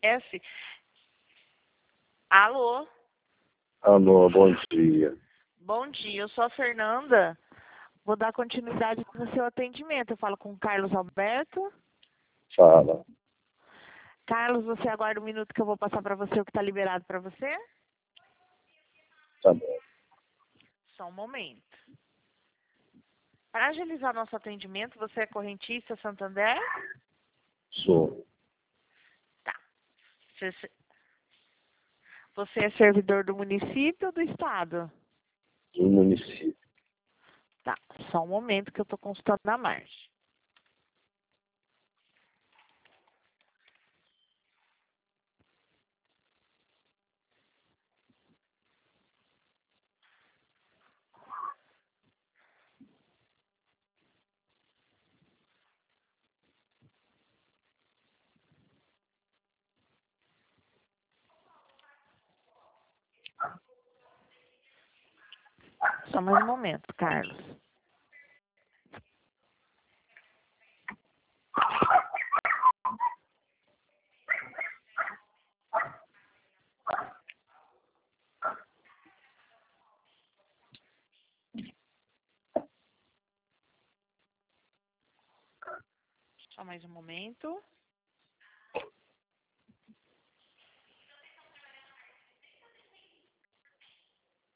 S. Alô? Alô, bom dia. Bom dia, eu sou a Fernanda. Vou dar continuidade no seu atendimento. Eu falo com o Carlos Alberto. Fala. Carlos, você aguarda um minuto que eu vou passar para você o que está liberado para você? Tá bom. Só um momento. Para agilizar nosso atendimento, você é correntista Santander? Sou Tá. Você é servidor do município ou do estado? do município. Tá. Só um momento que eu estou consultando a margem. Só mais um momento, Carlos. Só mais um momento.